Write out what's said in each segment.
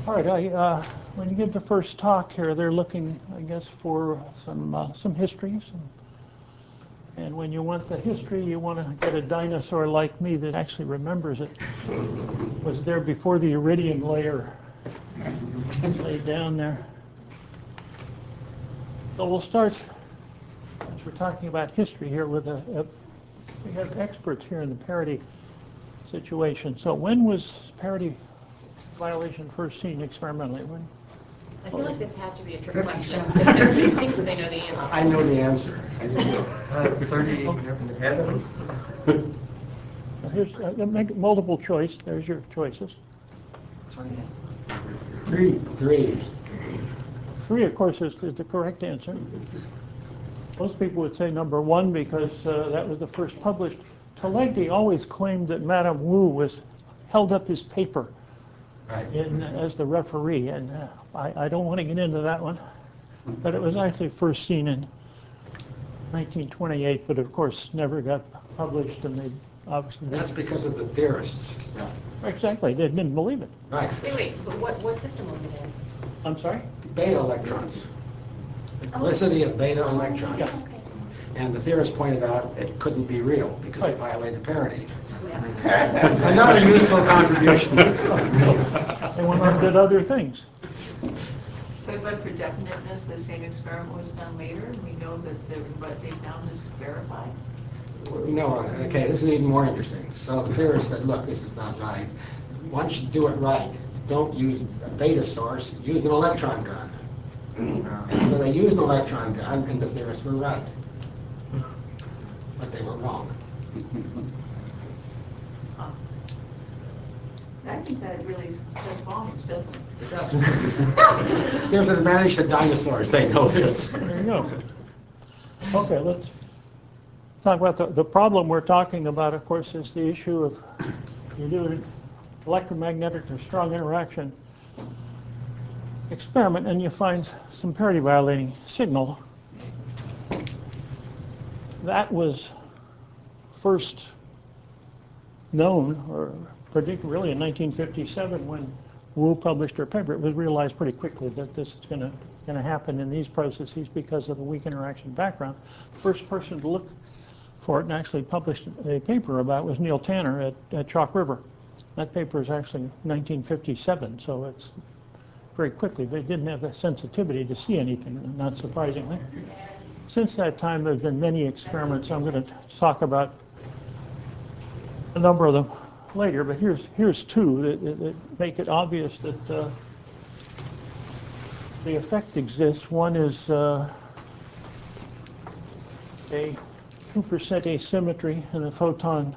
All right, when you give the first talk here, they're looking, I guess, for some history. And when you want the history, you want to get a dinosaur like me that actually remembers it. Was there before the iridium layer laid down there. So we'll start, as we're talking about history here, with we have experts here in the parity situation. So when was parity violation first seen experimentally? When? I feel like this has to be a trick question. If everybody thinks they know the answer. I know the answer. 30. Here's make multiple choice. There's your choices. 3. 3, of course, is the correct answer. Most people would say number 1 because that was the first published. Taleggi always claimed that Madame Wu held up his paper as the referee, and I don't want to get into that one, but it was actually first seen in 1928, but of course never got published, and they obviously That's because of the theorists. Yeah, exactly. They didn't believe it. Right. Wait, but what system was it in? I'm sorry? Beta electrons. The Felicity of beta electrons. Yeah. Okay. And the theorists pointed out it couldn't be real because it violated parity. Yeah. Another useful contribution. They went on and did other things. But for definiteness, the same experiment was done later, and we know that what they found is verified. No, okay, this is even more interesting. So the theorists said, look, this is not right. Once you do it right, don't use a beta source, use an electron gun. And so they used an electron gun, and the theorists were right. But they were wrong. I think that really says volumes, doesn't it? It does. There's an advantage to dinosaurs, they know this. There you go. Okay, let's talk about the problem we're talking about, of course, is the issue of you do an electromagnetic or strong interaction experiment and you find some parity violating signal. That was first known or predicted really in 1957 when Wu published her paper. It was realized pretty quickly that this is going to happen in these processes because of the weak interaction background. First person to look for it and actually published a paper about it was Neil Tanner at Chalk River. That paper is actually 1957, so it's very quickly. They didn't have the sensitivity to see anything, not surprisingly. Since that time, there have been many experiments. I'm going to talk about a number of them later, but here's 2 that make it obvious that the effect exists. One is a 2% asymmetry in the photon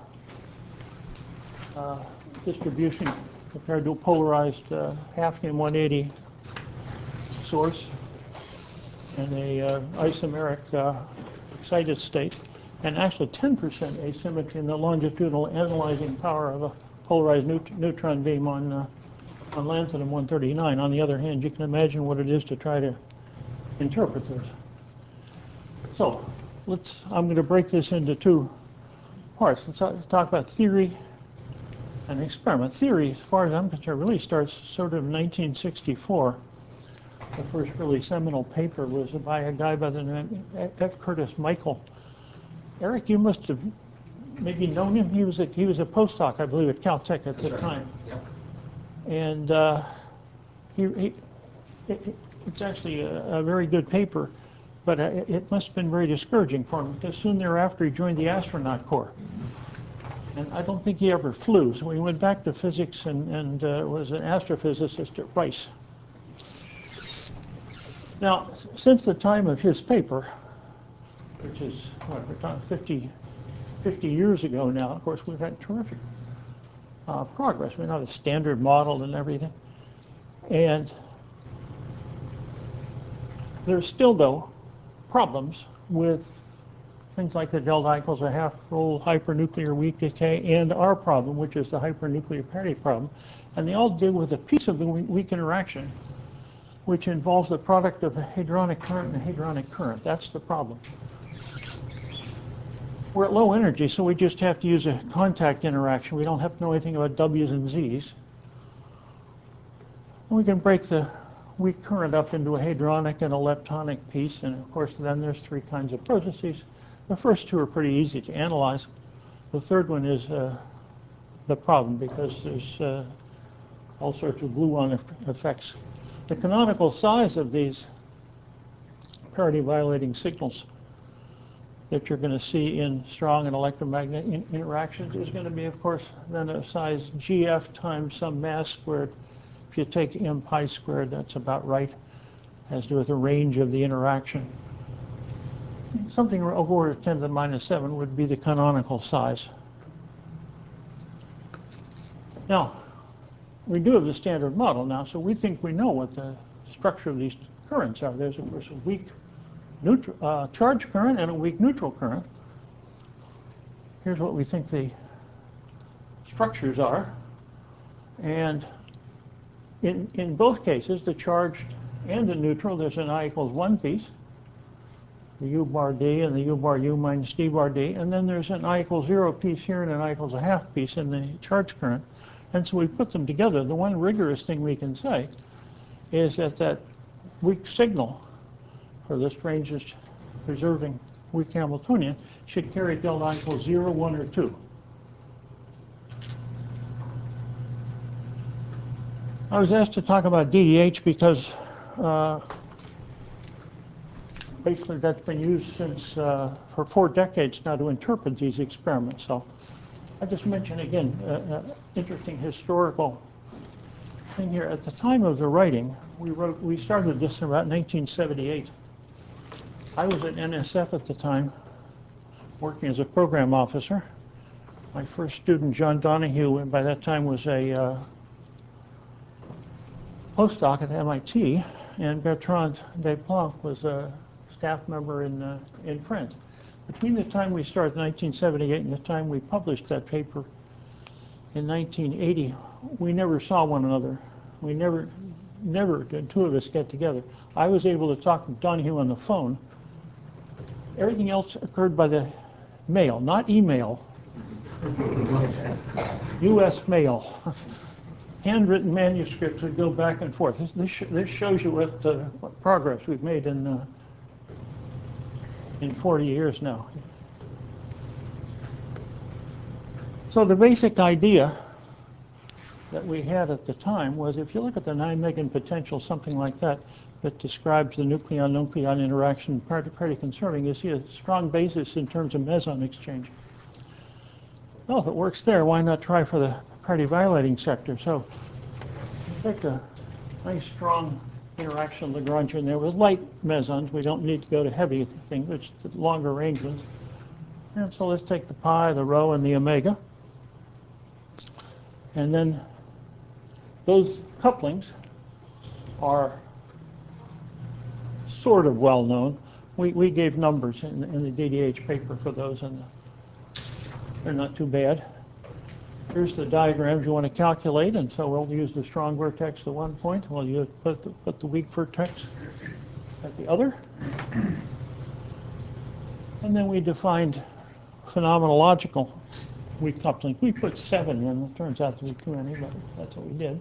distribution compared to a polarized hafnium-180 source and a isomeric excited state, and actually 10% asymmetry in the longitudinal analyzing power of a polarized neutron beam on lanthanum-139. On the other hand, you can imagine what it is to try to interpret this. So I'm going to break this into 2 parts. Let's talk about theory and experiment. Theory, as far as I'm concerned, really starts sort of in 1964. The first really seminal paper was by a guy by the name of F. Curtis Michael. Eric, you must have maybe known him. He was a postdoc, I believe, at Caltech at the time. Yep. And it's actually a very good paper, but it must have been very discouraging for him because soon thereafter he joined the astronaut corps. And I don't think he ever flew, so he went back to physics and was an astrophysicist at Rice. Now, since the time of his paper, which is, what, we're talking 50 years ago now, of course, we've had terrific progress. We have a standard model and everything. And there's still, though, problems with things like the delta equals a half-full hypernuclear weak decay and our problem, which is the hypernuclear parity problem. And they all deal with a piece of the weak interaction, which involves the product of a hadronic current and a hadronic current. That's the problem. We're at low energy, so we just have to use a contact interaction. We don't have to know anything about W's and Z's. We can break the weak current up into a hadronic and a leptonic piece, and of course then there's three kinds of processes. The first two are pretty easy to analyze. The third one is the problem because there's all sorts of gluon effects. The canonical size of these parity-violating signals that you're going to see in strong and electromagnetic interactions is going to be, of course, then a size GF times some mass squared. If you take m pi squared, that's about right. Has to do with the range of the interaction. Something over order 10 to the minus 7 would be the canonical size. Now, we do have the standard model now, so we think we know what the structure of these currents are. There's, of course, a weak charge current and a weak neutral current. Here's what we think the structures are. And in both cases, the charged and the neutral, there's an I equals 1 piece, the U bar D and the U bar U minus D bar D. And then there's an I equals 0 piece here and an I equals a half piece in the charge current. And so we put them together. The one rigorous thing we can say is that that weak signal for the strangest preserving weak Hamiltonian should carry delta I equals 0, 1, or 2. I was asked to talk about DDH because basically that's been used since for 4 decades now to interpret these experiments. So I just mention again interesting historical thing here. At the time of the writing, we started this in about 1978. I was at NSF at the time, working as a program officer. My first student, John Donahue, by that time was a postdoc at MIT, and Bertrand Desplanques was a staff member in France. Between the time we started in 1978 and the time we published that paper in 1980, we never saw one another. We never did two of us get together. I was able to talk to Donahue on the phone. Everything else occurred by the mail, not email. U.S. mail. Handwritten manuscripts would go back and forth. This shows you what progress we've made in 40 years now. So the basic idea that we had at the time was if you look at the 9 megan potential, something like that, that describes the nucleon-nucleon interaction parity conserving, you see a strong basis in terms of meson exchange. Well, if it works there, why not try for the parity violating sector? So take a nice strong interaction Lagrangian there with light mesons. We don't need to go to heavy things, which the longer range ones. And so let's take the pi, the rho, and the omega. And then those couplings are sort of well known. We gave numbers in the DDH paper for those, and they're not too bad. Here's the diagrams you want to calculate, and so we'll use the strong vertex at one point. We'll put the weak vertex at the other. And then we defined phenomenological weak coupling. We put 7 in. It turns out to be too many, but that's what we did.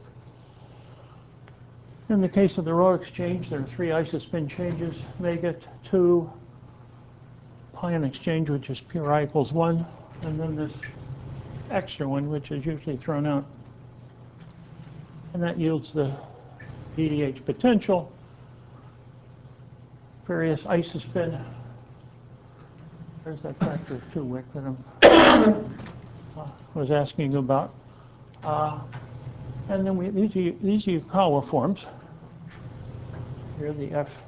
In the case of the rho exchange, there are 3 isospin changes. They get 2 pion exchange, which is pure I equals 1, and then this extra one, which is usually thrown out. And that yields the DDH potential, various isospin. There's that factor of 2 wick that I was asking about. And then these are Yukawa forms. Here the F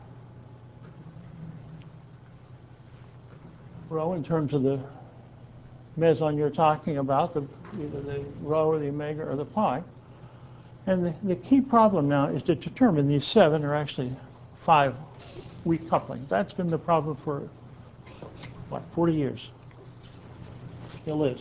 rho in terms of the meson you're talking about, either the rho or the omega or the pi. And the key problem now is to determine these 7 are actually 5 weak couplings. That's been the problem for, what, 40 years. Still is.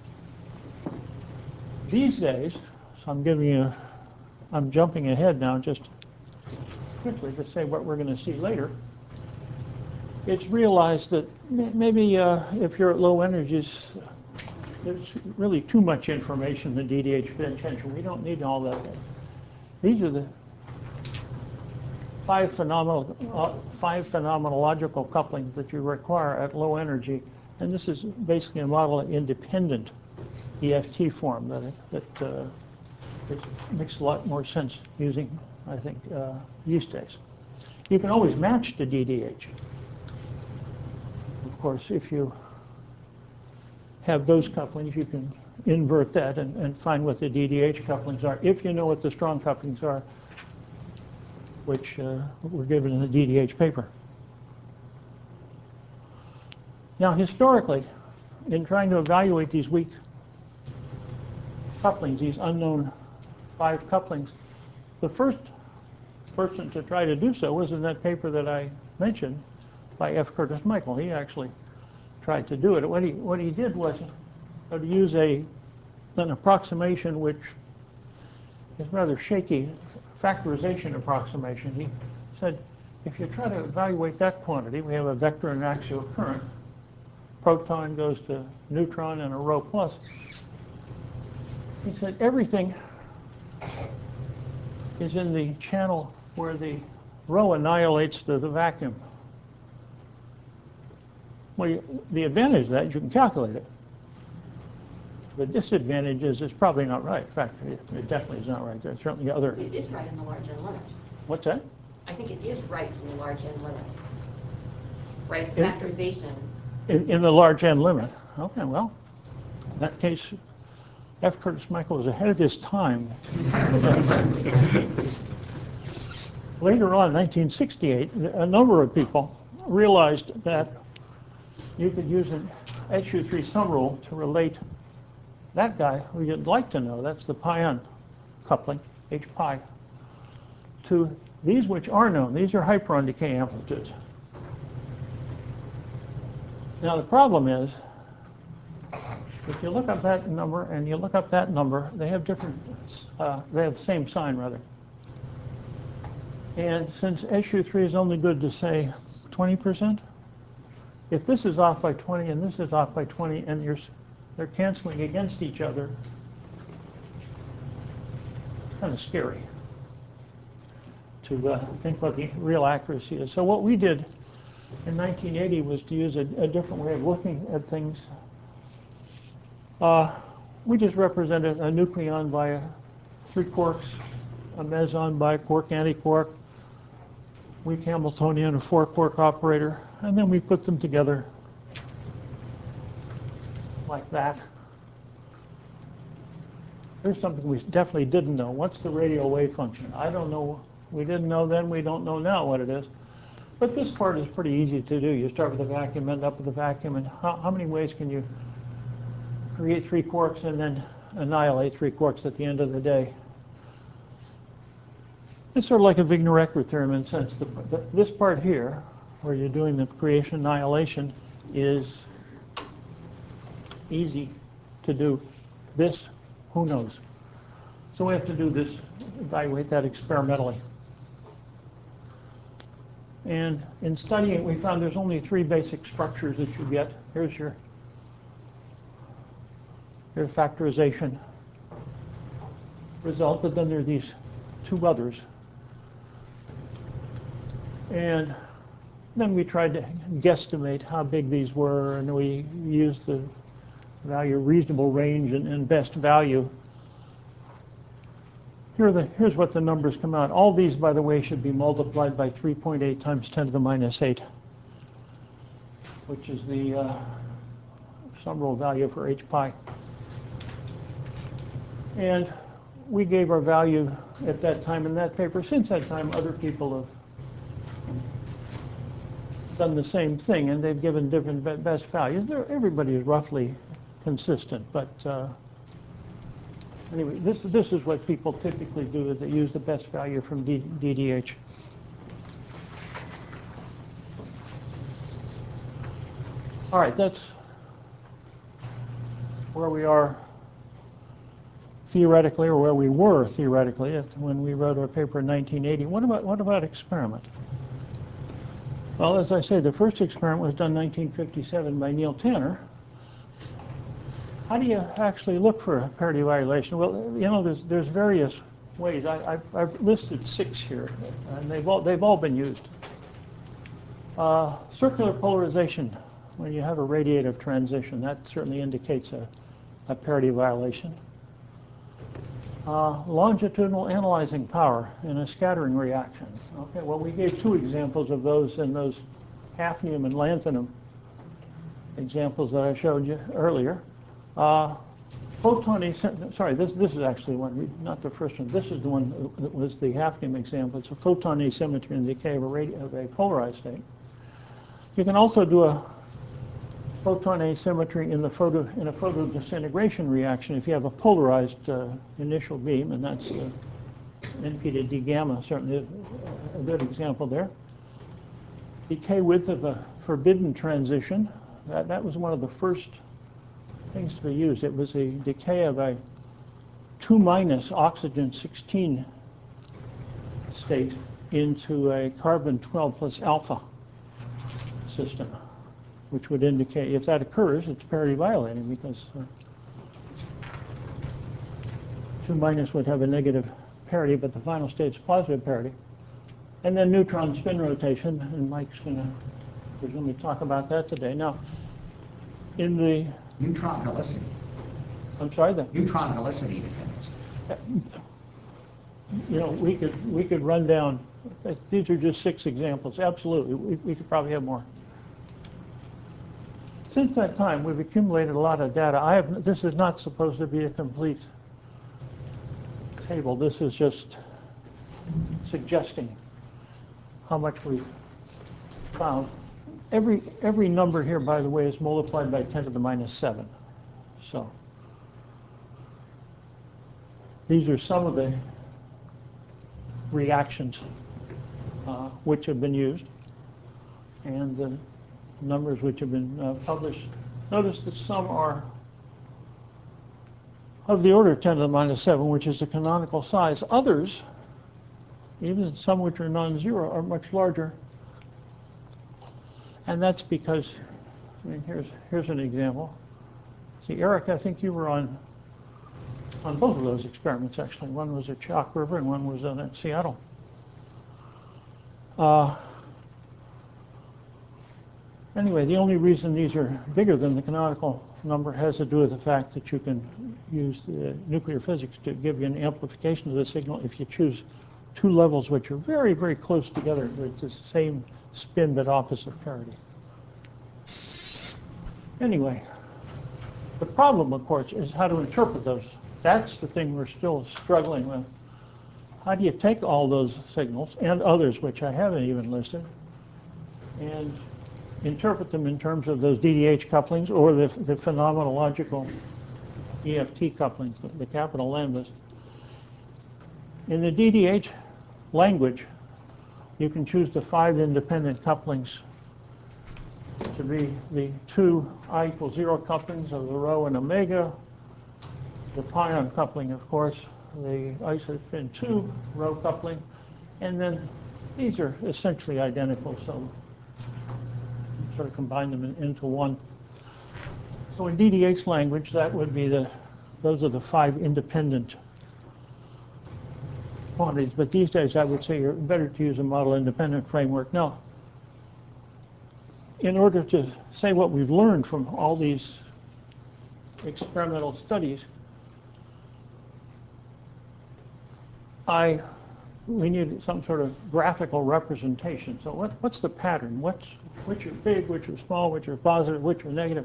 These days, so I'm jumping ahead now just quickly to say what we're going to see later. It's realized that maybe if you're at low energies, there's really too much information in the DDH potential. We don't need all that. These are the five phenomenological couplings that you require at low energy, and this is basically a model of independent EFT form that makes a lot more sense using, I think, use days. You can always match the DDH. Of course, if you have those couplings, you can invert that and find what the DDH couplings are, if you know what the strong couplings are, which were given in the DDH paper. Now, historically, in trying to evaluate these weak couplings, these unknown 5 couplings, the first person to try to do so was in that paper that I mentioned by F. Curtis Michael. He actually tried to do it. What he did was to use an approximation which is rather shaky, factorization approximation. He said, if you try to evaluate that quantity, we have a vector and axial current. Proton goes to neutron and a rho plus. He said everything is in the channel where the rho annihilates the vacuum. Well, the advantage of that is you can calculate it. The disadvantage is it's probably not right. In fact, it definitely is not right. There's certainly other. It is right in the large N limit. What's that? I think it is right in the large N limit. Right, In- factorization. In the large N limit. Okay, well, in that case, F. Curtis Michael was ahead of his time. Later on, in 1968, a number of people realized that you could use an SU3 sum rule to relate that guy who you'd like to know, that's the pion coupling, H pi, to these which are known. These are hyperon decay amplitudes. Now the problem is, if you look up that number and you look up that number, they have different, they have the same sign rather. And since SU3 is only good to say 20%, if this is off by 20 and this is off by 20 and they're canceling against each other, it's kind of scary to think what the real accuracy is. So what we did in 1980 was to use a different way of looking at things. We just represented a nucleon by 3 quarks, a meson by a quark antiquark, weak Hamiltonian, a 4 quark operator, and then we put them together like that. Here's something we definitely didn't know. What's the radial wave function? I don't know. We didn't know then, we don't know now what it is. But this part is pretty easy to do. You start with a vacuum, end up with a vacuum, and how many ways can you create 3 quarks and then annihilate 3 quarks at the end of the day? It's sort of like a Wigner-Eckert theorem in a sense. This part here, where you're doing the creation annihilation, is easy to do. This, who knows? So we have to do this, evaluate that experimentally. And in studying it, we found there's only 3 basic structures that you get. Here's your factorization result, but then there are these 2 others. And then we tried to guesstimate how big these were, and we used the value reasonable range and best value. Here's what the numbers come out. All these, by the way, should be multiplied by 3.8 times 10 to the minus 8, which is the sum rule value for H pi. And we gave our value at that time in that paper. Since that time, other people have done the same thing, and they've given different best values. Everybody is roughly consistent, but anyway, this is what people typically do, is they use the best value from DDH. All right, that's where we are theoretically, or where we were theoretically when we wrote our paper in 1980. What about experiment? Well, as I say, the first experiment was done in 1957 by Neil Tanner. How do you actually look for a parity evaluation? Well, you know, there's various ways. I've listed 6 here, and they've all been used. Circular polarization, when you have a radiative transition, that certainly indicates a parity violation. Longitudinal analyzing power in a scattering reaction. Okay, well, we gave 2 examples of those in those hafnium and lanthanum examples that I showed you earlier. Sorry, this is actually one, not the first one. This is the one that was the hafnium example. It's a photon asymmetry in the decay of a polarized state. You can also do a photon asymmetry in a photodisintegration reaction if you have a polarized initial beam, and that's NP to D gamma, certainly a good example there. Decay width of a forbidden transition. That was one of the first things to be used. It was a decay of a 2- oxygen 16 state into a carbon 12 plus alpha system, which would indicate, if that occurs, it's parity violating, because 2- would have a negative parity, but the final state's positive parity. And then neutron spin rotation, and Mike's going to presumably talk about that today. Now, in the Neutron helicity. I'm sorry, Neutron helicity dependence. you know, we could run down. These are just 6 examples. Absolutely, we could probably have more. Since that time, we've accumulated a lot of data. This is not supposed to be a complete table. This is just suggesting how much we've found. Every number here, by the way, is multiplied by 10 to the minus 7. So these are some of the reactions which have been used, and the numbers which have been published. Notice that some are of the order of 10 to the minus 7, which is the canonical size. Others, even some which are non-zero, are much larger. And that's because, I mean, here's an example. See, Eric, I think you were on both of those experiments, actually. One was at Chalk River and one was at Seattle. Anyway, the only reason these are bigger than the canonical number has to do with the fact that you can use the nuclear physics to give you an amplification of the signal if you choose 2 levels which are very, very close together with the same spin but opposite parity. Anyway, the problem, of course, is how to interpret those. That's the thing we're still struggling with. How do you take all those signals, and others which I haven't even listed, and interpret them in terms of those DDH couplings or the phenomenological EFT couplings, the capital lambdas. In the DDH language, you can choose the 5 independent couplings to be the 2 I = 0 couplings of the rho and omega, the pion coupling, of course, the isospin 2 rho coupling, and then these are essentially identical, so sort of combine them into one. So in DDH language, that would be those are the 5 independent quantities. But these days, I would say you're better to use a model-independent framework. Now, in order to say what we've learned from all these experimental studies, we need some sort of graphical representation. So what's the pattern? Which are big, which are small, which are positive, which are negative?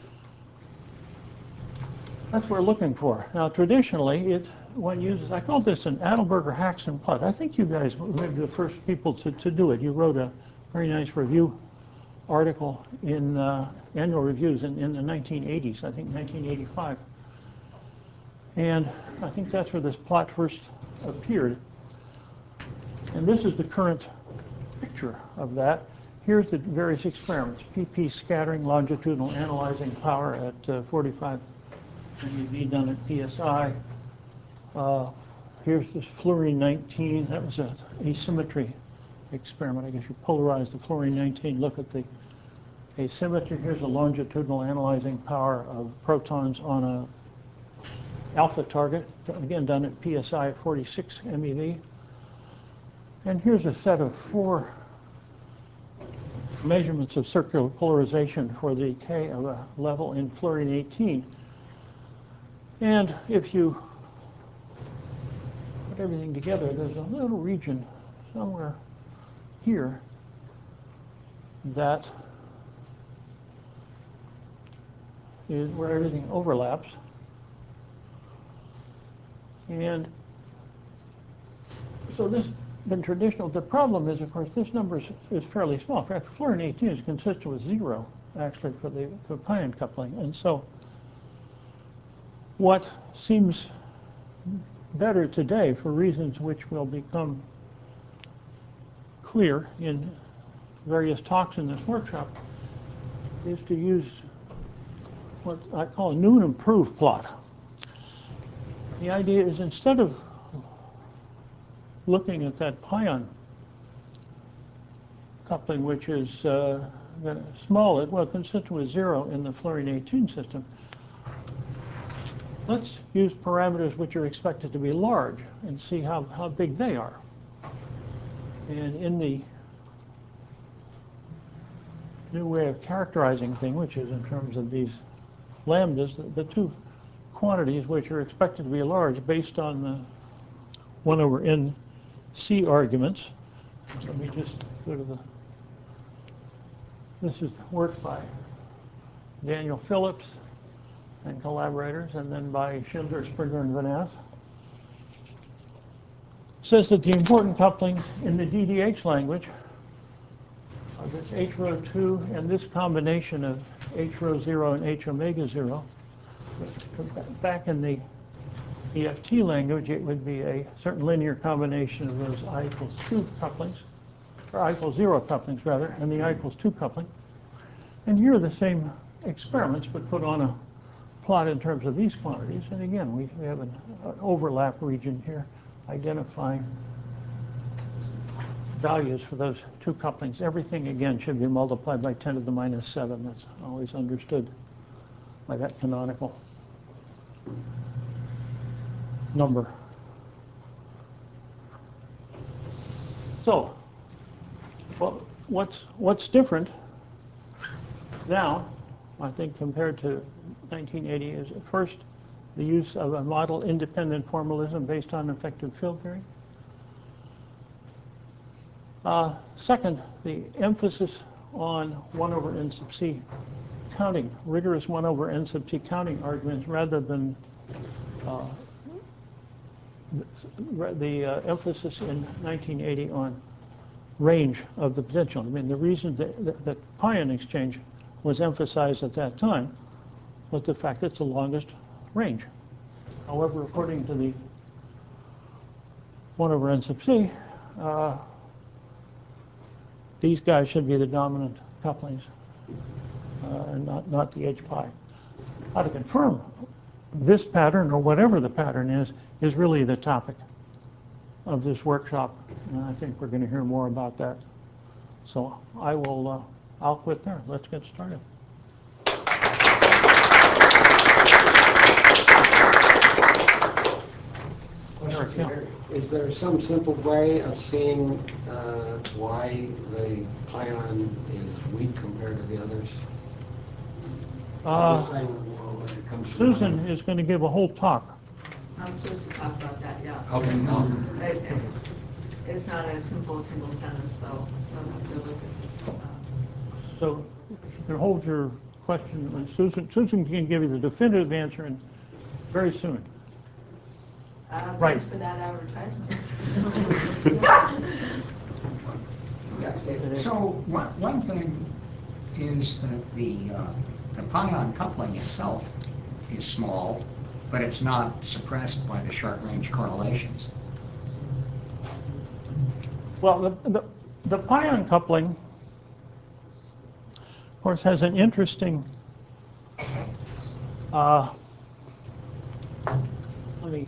That's what we're looking for. Now, traditionally, one uses, I call this an Adelberger-Haxton plot. I think you guys were the first people to do it. You wrote a very nice review article in annual reviews in the 1980s, I think 1985. And I think that's where this plot first appeared. And this is the current picture of that. Here's the various experiments. PP scattering, longitudinal analyzing power at 45 MeV done at PSI. Here's this fluorine-19. That was an asymmetry experiment. I guess you polarize the fluorine-19, look at the asymmetry. Here's a longitudinal analyzing power of protons on a alpha target, again done at PSI at 46 MeV. And here's a set of 4 measurements of circular polarization for the K of a level in fluorine 18. And if you put everything together, there's a little region somewhere here that is where everything overlaps. And so this been traditional. The problem is, of course, this number is fairly small. In fact, fluorine 18 is consistent with 0, actually, for pion coupling. And so what seems better today, for reasons which will become clear in various talks in this workshop, is to use what I call a new and improved plot. The idea is, instead of looking at that pion coupling, which is small, well, consistent with 0 in the fluorine 18 system, let's use parameters which are expected to be large and see how big they are. And in the new way of characterizing things, which is in terms of these lambdas, the 2 quantities which are expected to be large based on the 1 over n C arguments. Let me just go to this is work by Daniel Phillips and collaborators, and then by Schindler, Springer, and Van Ass. Says that the important couplings in the DDH language are this H rho 2 and this combination of H rho 0 and H omega 0. Back in the EFT language, it would be a certain linear combination of those I equals 2 couplings, or I equals 0 couplings, rather, and the I equals 2 coupling. And here are the same experiments, but put on a plot in terms of these quantities. And again, we have an overlap region here identifying values for those 2 couplings. Everything, again, should be multiplied by 10 to the minus 7. That's always understood by that canonical number. So, well, what's different now, I think, compared to 1980 is, first, the use of a model-independent formalism based on effective field theory. Second, the emphasis on 1 over n sub c counting, rigorous 1 over n sub c counting arguments, rather than the emphasis in 1980 on range of the potential. I mean, the reason that pion exchange was emphasized at that time was the fact that it's the longest range. However, according to the 1 over n sub c, these guys should be the dominant couplings, and not the H pi. How to confirm this pattern, or whatever the pattern is really the topic of this workshop, and I think we're going to hear more about that. So I'll quit there. Let's get started. Is there some simple way of seeing why the pion is weak compared to the others? Susan is going to give a whole talk. I'm supposed to talk about that, yeah. Okay, no. It's not a simple single sentence, though. So I'll have to look at So you can hold your question, and Susan can give you the definitive answer, and very soon. Right. Thanks for that advertisement. So one thing is that the pion coupling itself is small, but it's not suppressed by the short-range correlations. Well, the pion coupling, of course, has an interesting, let me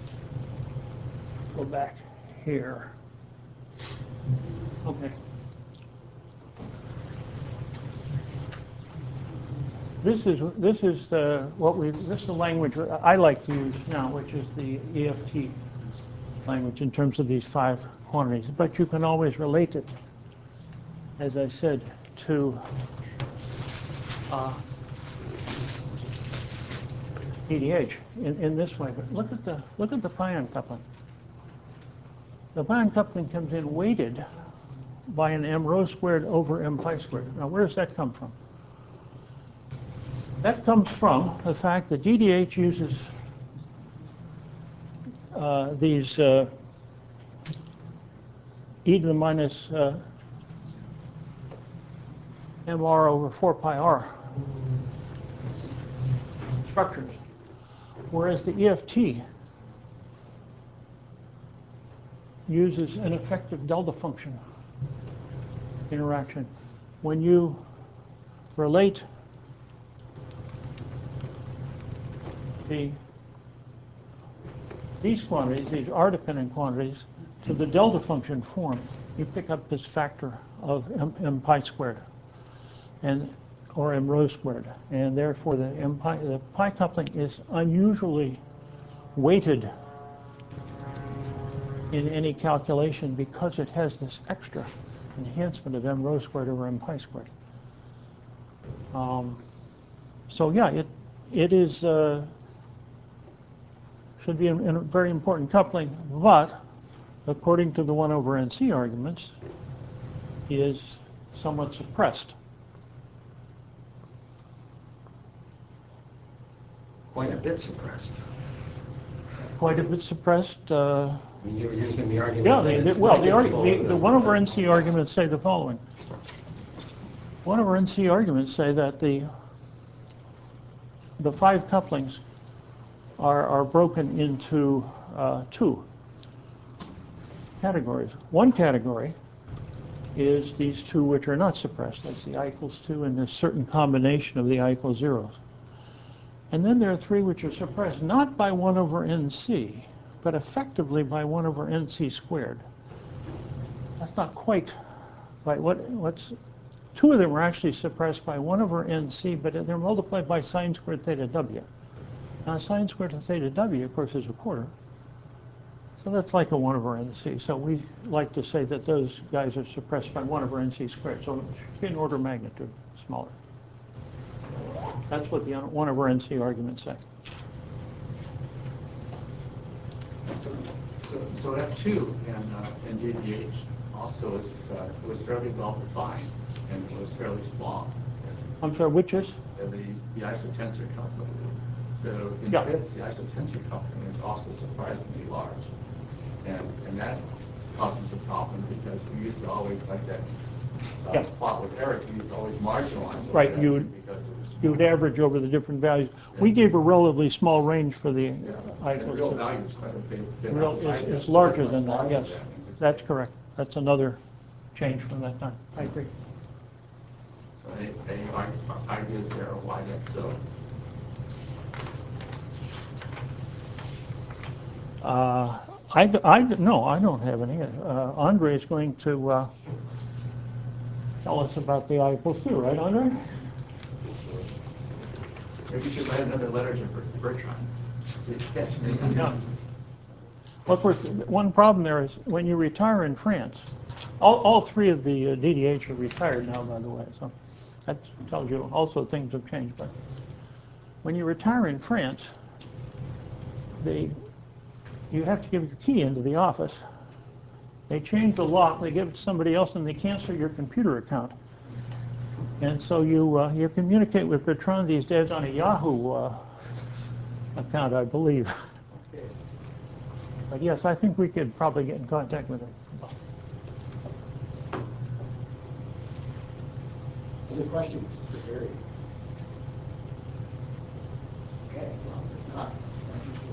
go back here. Okay. this is the language I like to use now, which is the EFT language in terms of these 5 quantities. But you can always relate it, as I said, to EDH in this way. But look at the pion coupling. The pion coupling comes in weighted by an m rho squared over m pi squared. Now, where does that come from? That comes from the fact that DDH uses these e to the minus mr over 4 pi r structures, whereas the EFT uses an effective delta function interaction. When you relate these quantities, these r-dependent quantities, to the delta function form, you pick up this factor of m pi squared, or m rho squared, and therefore the pi coupling is unusually weighted in any calculation because it has this extra enhancement of m rho squared over m pi squared. So yeah, it is should be a very important coupling, but according to the 1 over NC arguments, is somewhat suppressed. Quite a bit suppressed. Quite a bit suppressed. I mean, you're using the argument. Yeah, that it's well, negligible the 1 over NC arguments say the following. 1 over NC arguments say that the 5 couplings are broken into 2 categories. One category is these 2 which are not suppressed. That's the I equals 2 and this certain combination of the I equals 0s. And then there are 3 which are suppressed not by 1 over NC, but effectively by 1 over NC squared. That's not quite right. What's 2 of them are actually suppressed by 1 over NC, but they're multiplied by sine squared theta w. Now, sine squared of theta w, of course, is a quarter. So that's like a 1 over NC. So we like to say that those guys are suppressed by 1 over NC squared. So it should be an order of magnitude smaller. That's what the 1 over NC arguments say. So F2 in DDH also is it was fairly well defined and it was fairly small. I'm sorry, which is? The isotensor coupling. So in Yeah. bits, the isotensor coupling is also surprisingly large. And that causes a problem because we used to always, like that plot with Eric, we used to always marginalize. Right, you would average over the different values. Yeah. We gave a relatively small range for the I equals 2. The real value is quite a bit it's larger than that, yes. That's correct. That's another change from that time. I agree. So any ideas there on why that's so? No, I don't have any. Andre is going to tell us about the I equals 2, right, Andre? Maybe you should write another letter to Bertrand. See if he has any ideas. Well, of course, one problem there is when you retire in France, all 3 of the DDH are retired now, by the way, so that tells you also things have changed. But when you retire in France, you have to give your key into the office. They change the lock, they give it to somebody else, and they cancel your computer account. And so you communicate with Bertrand these days on a Yahoo account, I believe. But yes, I think we could probably get in contact with him. Other questions for Gary? Okay, well, if not,